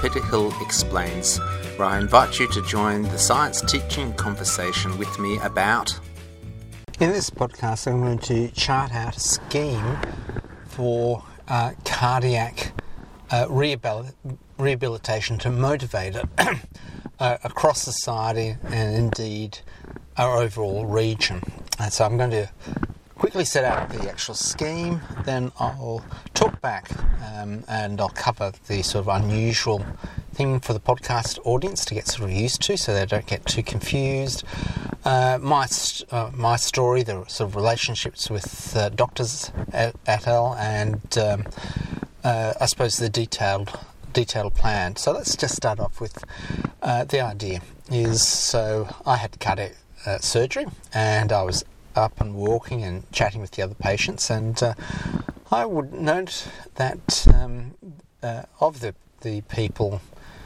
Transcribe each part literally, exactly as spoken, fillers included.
Peter Hill Explains, where I invite you to join the science teaching conversation with me about... In this podcast, I'm going to chart out a scheme for uh, cardiac uh, rehabil- rehabilitation to motivate it uh, across society and indeed our overall region. And so I'm going to quickly set out the actual scheme, then I'll talk back um, and I'll cover the sort of unusual thing for the podcast audience to get sort of used to so they don't get too confused. Uh, my uh, my story, the sort of relationships with uh, doctors et, et al. and um, uh, I suppose the detailed detailed plan. So let's just start off with uh, the idea is, so I had cardiac uh, surgery and I was up and walking and chatting with the other patients, and uh, I would note that um, uh, of the, the people,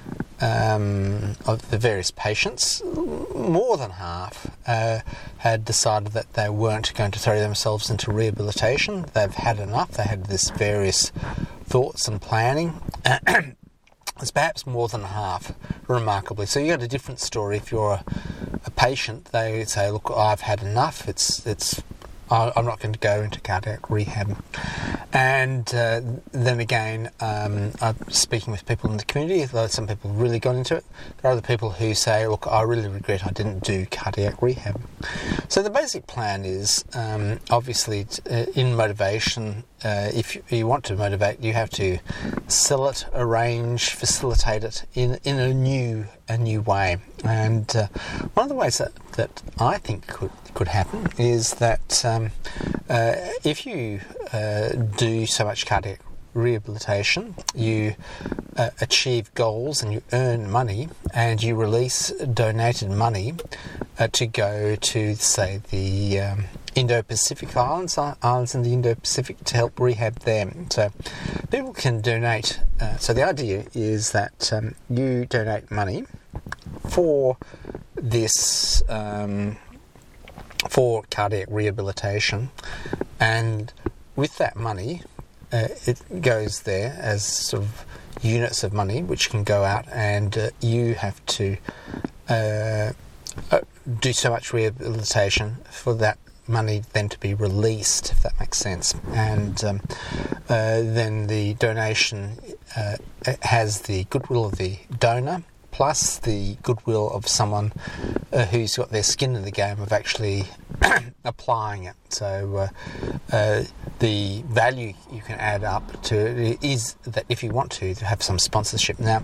um, of the various patients, more than half uh, had decided that they weren't going to throw themselves into rehabilitation. They've had enough. They had this various thoughts and planning. It's perhaps more than half, remarkably. So you got a different story if you're a, a patient. They say, "Look, I've had enough. It's it's. I, I'm not going to go into cardiac rehab." And uh, then again, um, I'm speaking with people in the community. Though some people really got into it, there are other people who say, "Look, I really regret I didn't do cardiac rehab." So the basic plan is, um, obviously, uh, in motivation. Uh, if you, you want to motivate, you have to sell it, arrange, facilitate it in in a new a new way. And uh, one of the ways that, that I think could could happen is that um, uh, if you uh, do so much cardiac rehabilitation, you uh, achieve goals and you earn money, and you release donated money uh, to go to, say, the um, Indo-Pacific Islands, islands in the Indo-Pacific to help rehab them. So people can donate. Uh, so the idea is that um, you donate money for this, um, for cardiac rehabilitation, and with that money, uh, it goes there as sort of units of money which can go out, and uh, you have to uh, uh, do so much rehabilitation for that money then to be released, if that makes sense. And um, uh, then the donation uh, has the goodwill of the donor plus the goodwill of someone uh, who's got their skin in the game of actually applying it. So uh, uh, the value you can add up to it is that if you want to, to have some sponsorship. Now,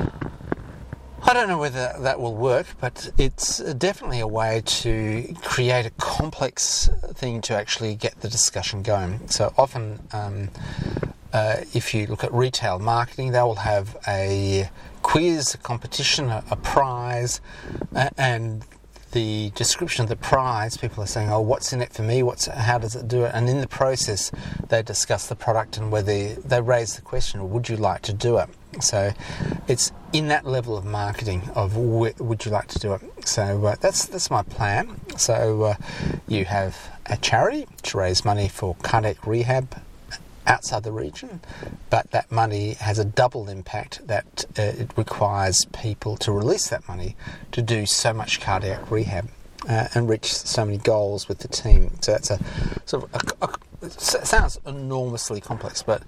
I don't know whether that will work, but it's definitely a way to create a complex thing to actually get the discussion going. So often, um, uh, if you look at retail marketing, they will have a quiz, a competition, a, a prize, uh, and the description of the prize, people are saying, "Oh, what's in it for me? What's how does it do it?" And in the process, they discuss the product and whether they raise the question, "Would you like to do it?" So it's in that level of marketing of w- would you like to do it. So uh, that's that's my plan. So uh, you have a charity to raise money for cardiac rehab outside the region, but that money has a double impact that uh, it requires people to release that money to do so much cardiac rehab uh, and reach so many goals with the team. So that's a sort of a, a, it sounds enormously complex, but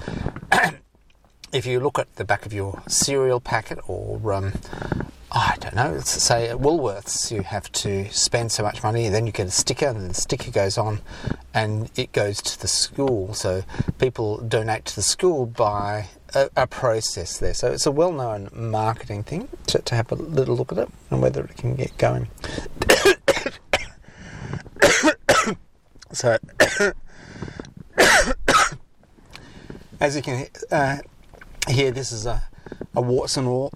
if you look at the back of your cereal packet, or um, I don't know, let's say at Woolworths, you have to spend so much money, and then you get a sticker, and the sticker goes on, and it goes to the school. So people donate to the school by a, a process there. So it's a well-known marketing thing to, to have a little look at it and whether it can get going. So, as you can uh, hear, this is a, a warts and all.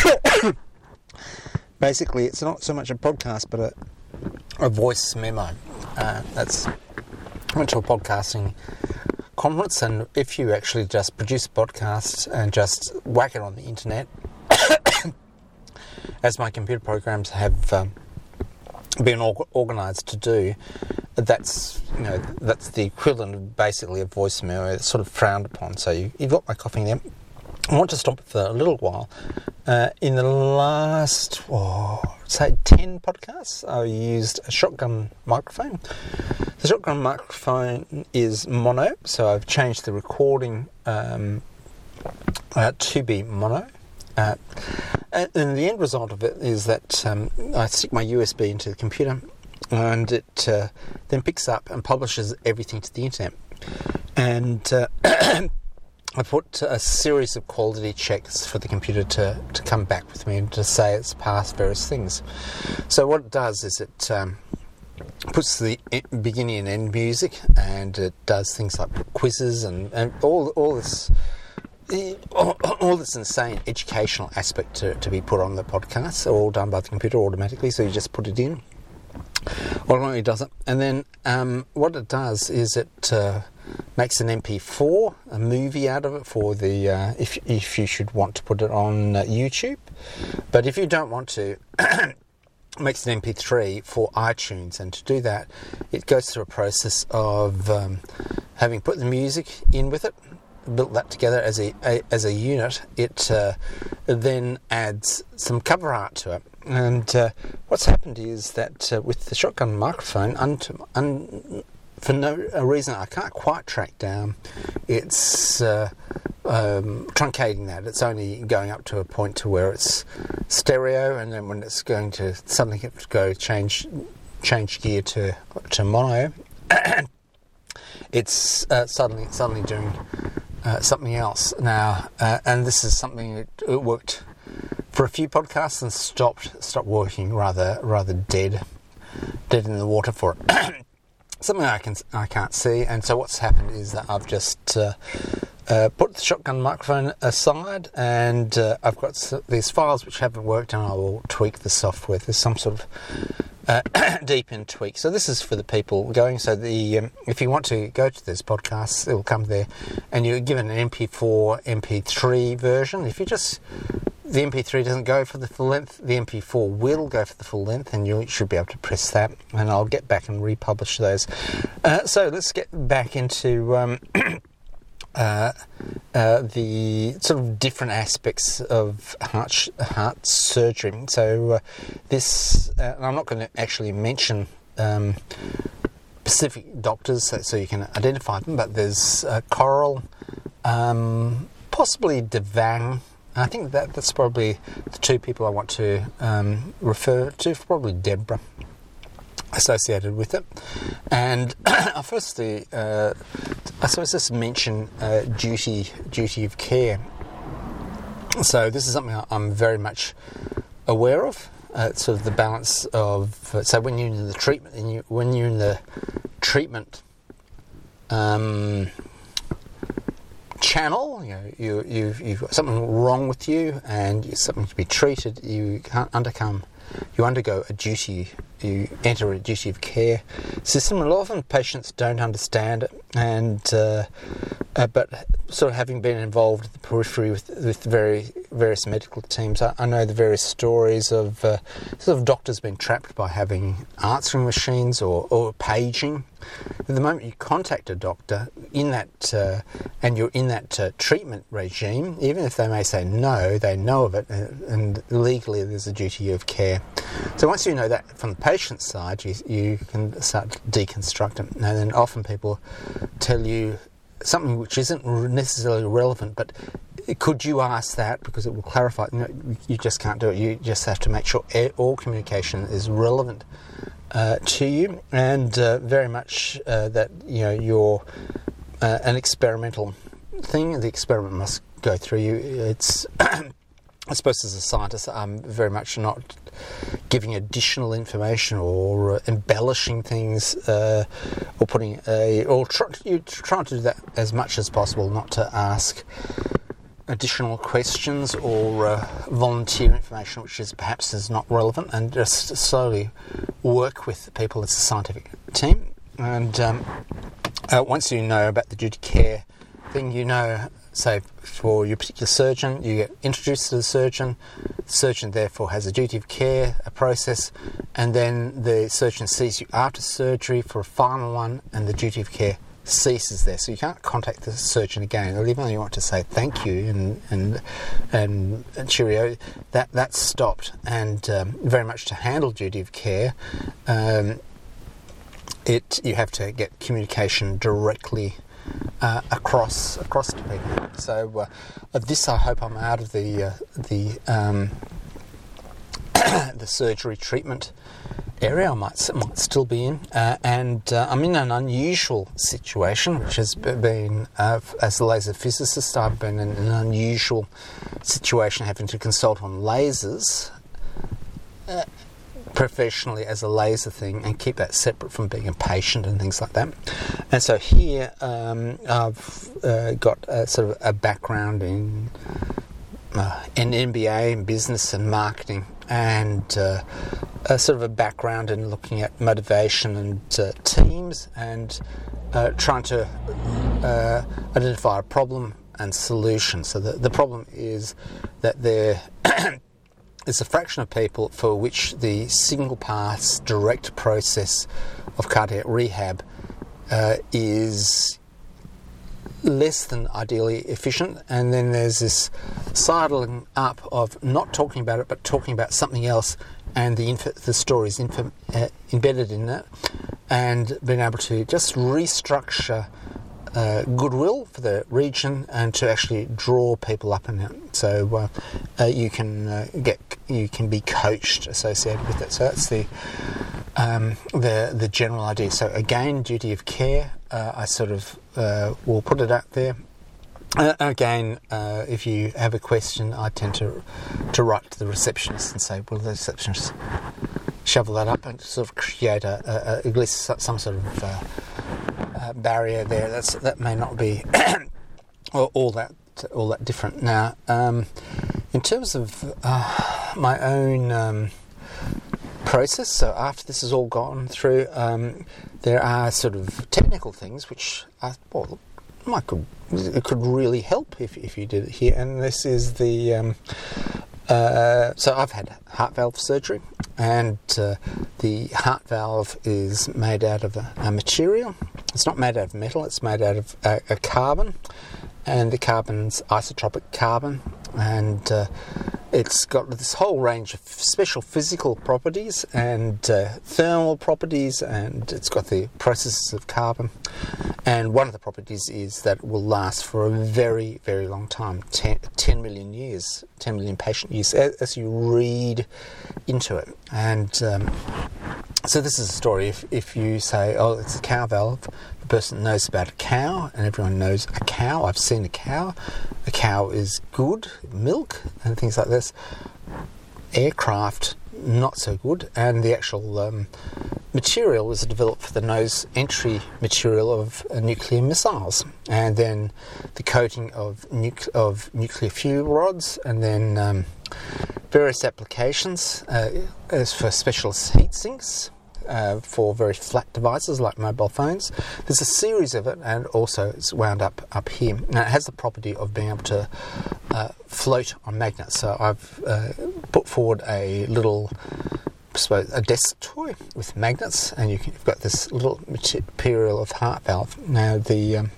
Basically, it's not so much a podcast, but a, a voice memo. Uh, that's I went to a podcasting conference, and if you actually just produce a podcast and just whack it on the internet, as my computer programs have um, been org- organised to do, that's you know that's the equivalent of basically a voice memo. It's sort of frowned upon. So you, you've got my coughing there. I want to stop it for a little while Uh, in the last, oh, say, ten podcasts, I used a shotgun microphone. The shotgun microphone is mono, so I've changed the recording um, uh, to be mono. Uh, and, and the end result of it is that um, I stick my U S B into the computer, and it uh, then picks up and publishes everything to the internet. And uh, I put a series of quality checks for the computer to, to come back with me and to say it's passed various things. So what it does is it um, puts the beginning and end music, and it does things like quizzes and, and all all this all, all this insane educational aspect to, to be put on the podcast, all done by the computer automatically. So you just put it in. Automatically does it, and then um, what it does is it uh, makes an M P four, a movie out of it for the uh, if if you should want to put it on uh, YouTube, but if you don't want to, it makes an M P three for iTunes, and to do that, it goes through a process of um, having put the music in with it, built that together as a, a as a unit. It uh, then adds some cover art to it. And uh, what's happened is that uh, with the shotgun microphone, un- un- for no reason I can't quite track down, it's uh, um, truncating that. It's only going up to a point to where it's stereo, and then when it's going to suddenly have to go change change gear to to mono, it's uh, suddenly suddenly doing uh, something else now. Uh, and this is something that it worked for a few podcasts and stopped stopped working rather rather dead dead in the water for it. Something I can I can't see, and so what's happened is that I've just uh, uh, put the shotgun microphone aside, and uh, I've got these files which haven't worked, and I will tweak the software. There's some sort of uh, deep in tweak. So this is for the people going. So the um, if you want to go to this podcast, it will come there, and you're given an M P four, M P three version. If you just the M P three doesn't go for the full length, the M P four will go for the full length, and you should be able to press that, and I'll get back and republish those. Uh, so let's get back into um, uh, uh, the sort of different aspects of heart, sh- heart surgery. So uh, this, uh, and I'm not going to actually mention um, specific doctors so, so you can identify them, but there's uh, Coral, um, possibly Devang. I think that that's probably the two people I want to um, refer to, probably Deborah, associated with it. And I'll firstly, uh, I suppose just mention uh, duty duty of care. So this is something I'm very much aware of. Uh, it's sort of the balance of, uh, so when you're in the treatment, and you, when you're in the treatment um, channel, you know, you, you've, you've got something wrong with you and it's something to be treated, you can't undercome, you undergo a duty, you enter a duty of care system, and often patients don't understand it, and uh, uh, but sort of having been involved at the periphery with, with very various medical teams, I, I know the various stories of uh, sort of doctors being trapped by having answering machines or, or paging. The moment you contact a doctor in that uh, and you're in that uh, treatment regime, even if they may say no, they know of it, and, and legally there's a duty of care. So once you know that from the patient's side, you, you can start to deconstruct it. And then often people tell you something which isn't necessarily relevant, but could you ask that, because it will clarify. You know, you just can't do it. You just have to make sure all communication is relevant Uh, to you, and uh, very much uh, that you know you're uh, an experimental thing. The experiment must go through you. It's I suppose as a scientist, I'm very much not giving additional information or uh, embellishing things uh, or putting a or try, you trying to do that as much as possible, not to ask additional questions or uh, volunteer information which is perhaps is not relevant, and just slowly work with people as a scientific team. And um, uh, once you know about the duty care thing, you know, say for your particular surgeon, you get introduced to the surgeon. The surgeon therefore has a duty of care, a process, and then the surgeon sees you after surgery for a final one, and the duty of care ceases there, so you can't contact the surgeon again. Or even though you want to say thank you and and and cheerio, that that's stopped. And um, very much to handle duty of care, um, it you have to get communication directly uh, across across to people. So uh, of this, I hope I'm out of the uh, the um, the surgery treatment area I might, might still be in, uh, and uh, I'm in an unusual situation, which has been, uh, as a laser physicist, I've been in an unusual situation having to consult on lasers uh, professionally as a laser thing and keep that separate from being a patient and things like that. And so here um, I've uh, got a, sort of a background in uh, an M B A in business and marketing, and uh, a sort of a background in looking at motivation and uh, teams, and uh, trying to uh, identify a problem and solution. So the, the problem is that there is a fraction of people for which the single pass direct process of cardiac rehab uh, is less than ideally efficient, and then there's this sidling up of not talking about it but talking about something else, and the inf- the story is inf- uh, embedded in that, and being able to just restructure uh, goodwill for the region and to actually draw people up in it. So uh, uh, you can uh, get you can be coached associated with it. So that's the um, the the general idea. So again, duty of care. Uh, I sort of uh, will put it out there. Uh, again, uh, if you have a question, I tend to to write to the receptionist and say, "Will the receptionist shovel that up?" and sort of create a, a, a at least some sort of uh, uh, barrier there. That's that may not be all, all that all that different. Now, um, in terms of uh, my own um, process, so after this is all gone through, um, there are sort of technical things which I well. Might could it could really help if if you did it here, and this is the um, uh, so I've had heart valve surgery, and uh, the heart valve is made out of a, a material. It's not made out of metal; it's made out of a, a carbon, and the carbon's isotropic carbon, and uh, it's got this whole range of special physical properties and uh, thermal properties, and it's got the processes of carbon. And one of the properties is that it will last for a very, very long time, ten, ten million years, ten million patient years, as, as you read into it. And um, so this is a story. If, if you say, oh, it's a cow valve, the person knows about a cow, and everyone knows a cow. I've seen a cow. A cow is good, milk, and things like this. Aircraft, not so good, and the actual um, material was developed for the nose entry material of uh, nuclear missiles, and then the coating of, nuc- of nuclear fuel rods, and then um, various applications uh, as for specialist heat sinks uh, for very flat devices like mobile phones. There's a series of it, and also it's wound up up here. Now it has the property of being able to uh, float on magnets. So I've uh, put forward a little, I suppose, a desk toy with magnets, and you can, you've got this little material of heart valve. Now the um,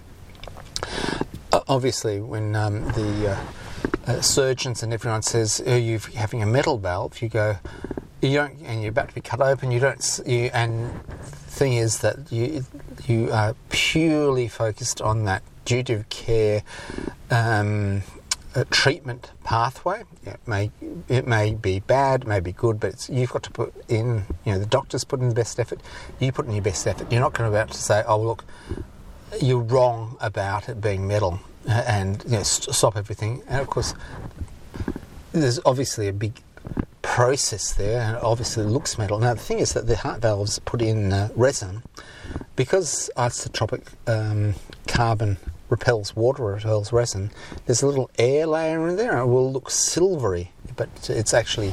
obviously when um, the uh, uh, surgeons and everyone says, "Are you having a metal valve?" you go, you don't, and you're about to be cut open. You don't, you, and the thing is that you you are purely focused on that duty of care um, uh, treatment pathway. It may it may be bad, it may be good, but it's, you've got to put in. You know, the doctors put in the best effort. You put in your best effort. You're not going to about to say, "Oh, look, you're wrong about it being metal," and you know, st- stop everything. And of course, there's obviously a big process there, and it obviously looks metal. Now the thing is that the heart valves put in uh, resin, because isotropic um, carbon repels water, repels resin. There's a little air layer in there, and it will look silvery, but it's actually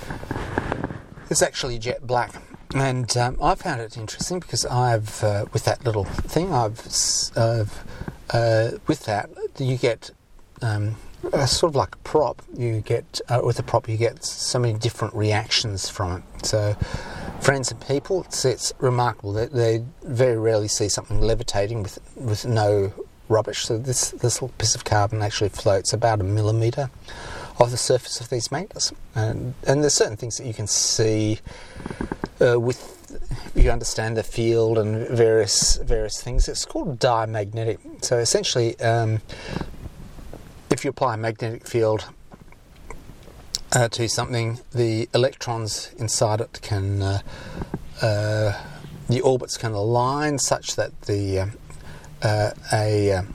it's actually jet black. And um, I found it interesting because I've uh, with that little thing, I've uh, uh, with that you get um, uh, sort of like a prop. You get uh, with a prop, you get so many different reactions from it. So, friends and people, it's, it's remarkable that they very rarely see something levitating with with no rubbish. So this this little piece of carbon actually floats about a millimetre of the surface of these magnets, and and there's certain things that you can see uh, with. You understand the field and various various things. It's called diamagnetic. So essentially, um, if you apply a magnetic field uh, to something, the electrons inside it can, uh, uh, the orbits can align such that the uh, uh, a uh,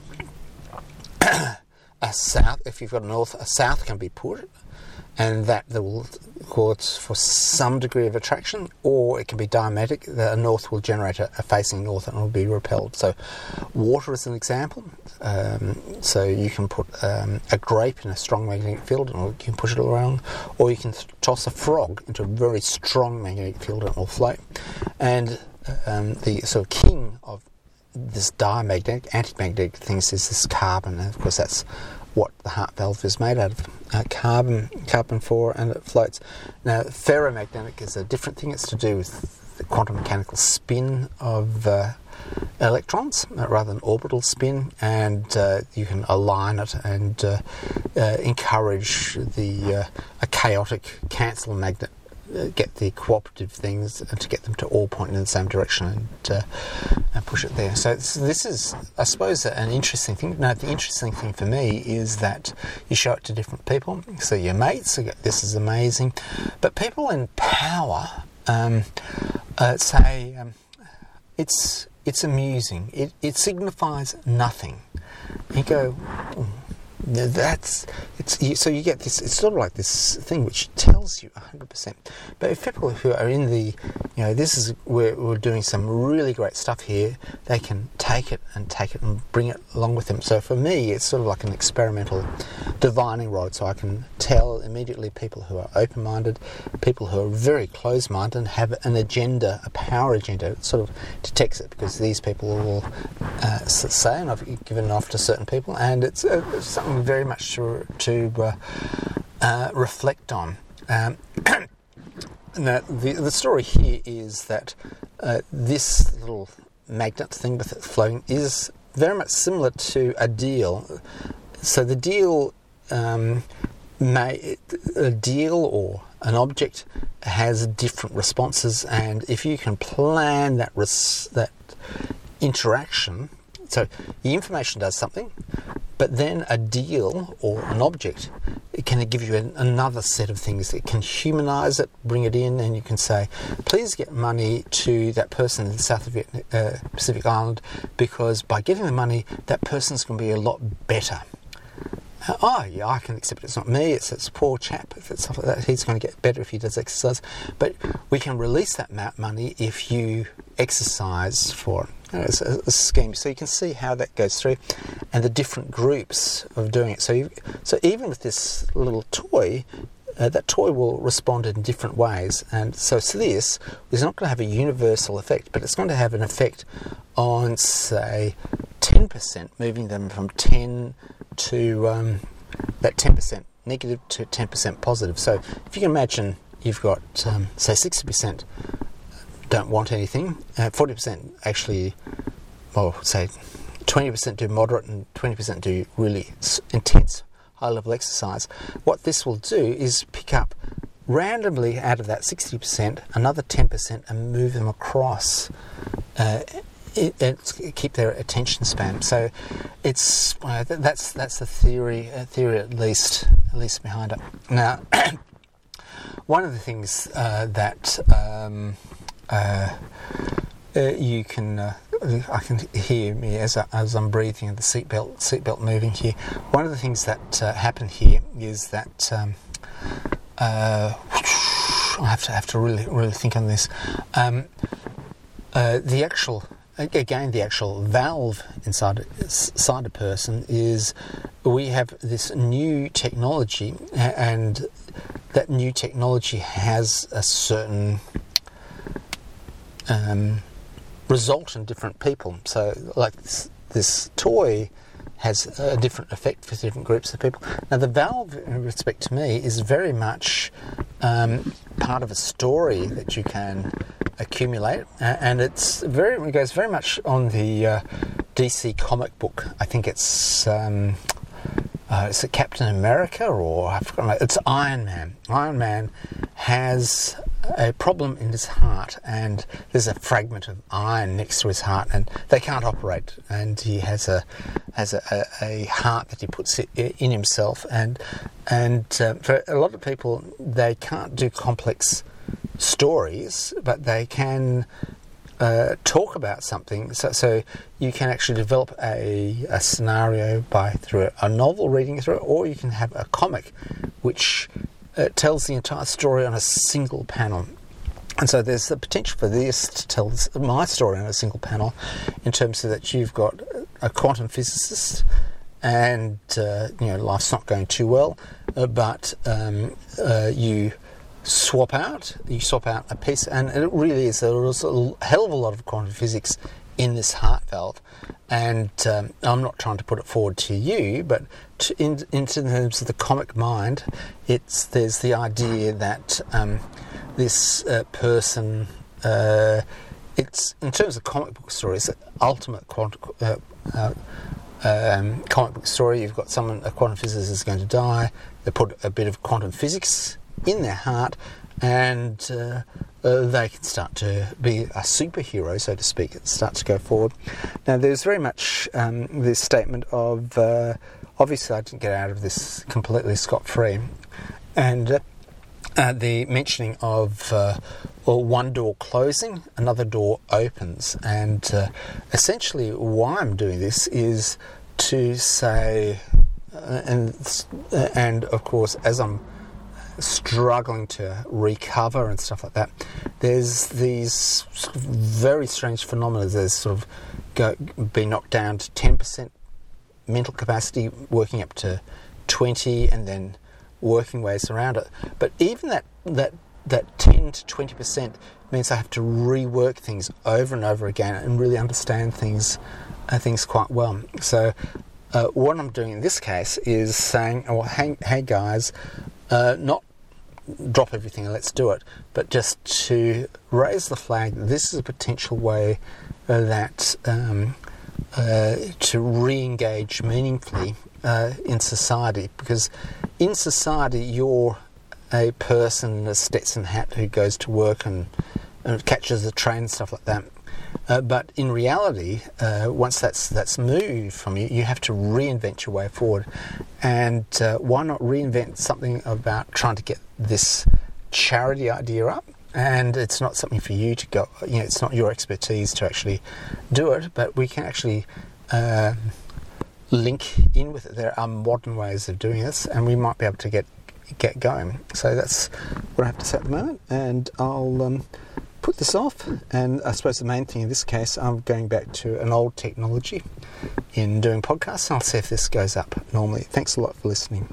a south, if you've got a north, a south can be put, and that will cause for some degree of attraction, or it can be diamagnetic. The north will generate a, a facing north and it will be repelled. So water is an example. Um, so you can put um, a grape in a strong magnetic field and you can push it around, or you can th- toss a frog into a very strong magnetic field and it will float. And um, the sort of king of this diamagnetic, anti-magnetic things is this carbon, and of course that's what the heart valve is made out of, uh, carbon, carbon four, and it floats. Now, ferromagnetic is a different thing. It's to do with the quantum mechanical spin of uh, electrons, uh, rather than orbital spin, and uh, you can align it and uh, uh, encourage the uh, a chaotic cancel magnet, uh, get the cooperative things and to get them to all point in the same direction and, uh, and push it there. So it's, this is, I suppose, an interesting thing. No, the interesting thing for me is that you show it to different people. So your mates, you go, this is amazing. But people in power um, uh, say um, it's it's amusing. It it signifies nothing. You go, oh, that's it's you, so you get this. It's sort of like this thing which tells you one hundred percent. But if people who are in the, you know, this is we're, we're doing some really great stuff here, they can take it and take it and bring it along with them. So for me, it's sort of like an experimental divining rod. So I can tell immediately people who are open-minded, people who are very closed-minded and have an agenda, a power agenda. It sort of detects it because these people will uh, say, and I've given it off to certain people, and it's, uh, it's something very much to, to uh, uh, reflect on. Um, now, the, the story here is that uh, this little magnet thing with it floating is very much similar to a deal. So the deal, um, may, a deal or an object has different responses, and if you can plan that res- that interaction, so the information does something, but then a deal or an object, it can give you an, another set of things. It can humanize it, bring it in, and you can say, please get money to that person in the South of Vietnam, uh, Pacific Island, because by getting the money, that person's going to be a lot better. Uh, oh, yeah, I can accept it. It's not me, it's this poor chap. If it's stuff like that, he's going to get better if he does exercise. But we can release that money if you exercise for it. You know, it's a, a scheme. So you can see how that goes through and the different groups of doing it. So, you, so even with this little toy, uh, that toy will respond in different ways. And so this is not going to have a universal effect, but it's going to have an effect on, say, ten percent, moving them from ten to um, that ten percent negative to ten percent positive. So if you can imagine you've got, um, say, sixty percent don't want anything, uh, forty percent actually, well, say twenty percent do moderate and twenty percent do really intense high-level exercise. What this will do is pick up randomly out of that sixty percent another ten percent and move them across uh, It, it, keep their attention span. So it's uh, that's that's the theory, uh, theory at least at least behind it. Now, one of the things uh, that um, uh, uh, you can uh, I can hear me as I, as I'm breathing and the seatbelt seatbelt moving here. One of the things that uh, happen here is that um, uh, I have to have to really really think on this. Um, uh, the actual Again, the actual valve inside, inside a person is, we have this new technology, and that new technology has a certain um, result in different people. So, like this, this toy has a different effect for different groups of people. Now, the valve, in respect to me, is very much um, part of a story that you can accumulate, uh, and it's very it goes very much on the uh, D C comic book. I think it's um, uh, is it Captain America or I forgot. It's Iron Man. Iron Man has a problem in his heart, and there's a fragment of iron next to his heart, and they can't operate. And he has a has a, a, a heart that he puts in himself, and and uh, for a lot of people, they can't do complex stories, but they can uh, talk about something. So, so you can actually develop a, a scenario by through a novel, reading through it, or you can have a comic, which uh, tells the entire story on a single panel. And so there's the potential for this to tell my story on a single panel, in terms of that you've got a quantum physicist, and uh, you know life's not going too well, uh, but um, uh, you swap out, you swap out a piece, and it really is there's a hell of a lot of quantum physics in this heart valve. And um, I'm not trying to put it forward to you, but to, in, in terms of the comic mind, it's there's the idea that um, this uh, person, uh, it's in terms of comic book stories, the ultimate quantum, uh, uh, um, comic book story. You've got someone, a quantum physicist is going to die. They put a bit of quantum physics in their heart, and uh, uh, they can start to be a superhero, so to speak. It starts to go forward. Now, there's very much um, this statement of, uh, obviously I didn't get out of this completely scot-free, and uh, uh, the mentioning of uh, well, one door closing, another door opens, and uh, essentially why I'm doing this is to say, uh, and uh, and of course, as I'm struggling to recover and stuff like that, there's these sort of very strange phenomena. There's sort of go, be knocked down to ten percent mental capacity, working up to twenty, and then working ways around it. But even that that that ten to twenty percent means I have to rework things over and over again and really understand things uh, things quite well. So uh, what I'm doing in this case is saying, oh, hey, hey guys, uh, not drop everything and let's do it, but just to raise the flag. This is a potential way uh, that um, uh, to re-engage meaningfully uh, in society, because in society you're a person in a Stetson hat who goes to work and, and catches the train and stuff like that. Uh, but in reality, uh, once that's that's moved from you, you have to reinvent your way forward. And uh, why not reinvent something about trying to get this charity idea up? And it's not something for you to go, you know, it's not your expertise to actually do it, but we can actually uh, link in with it. There are modern ways of doing this, and we might be able to get get going. So that's what I have to say at the moment, and I'll um, put this off. And I suppose the main thing in this case, I'm going back to an old technology in doing podcasts, and I'll see if this goes up normally. Thanks a lot for listening.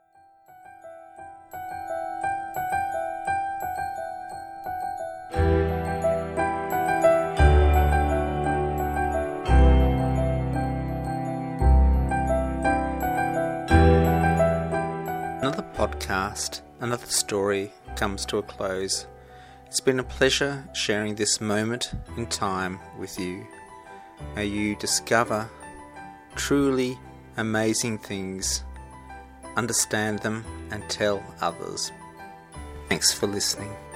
Another podcast, another story comes to a close. It's been a pleasure sharing this moment in time with you. May you discover truly amazing things, understand them, and tell others. Thanks for listening.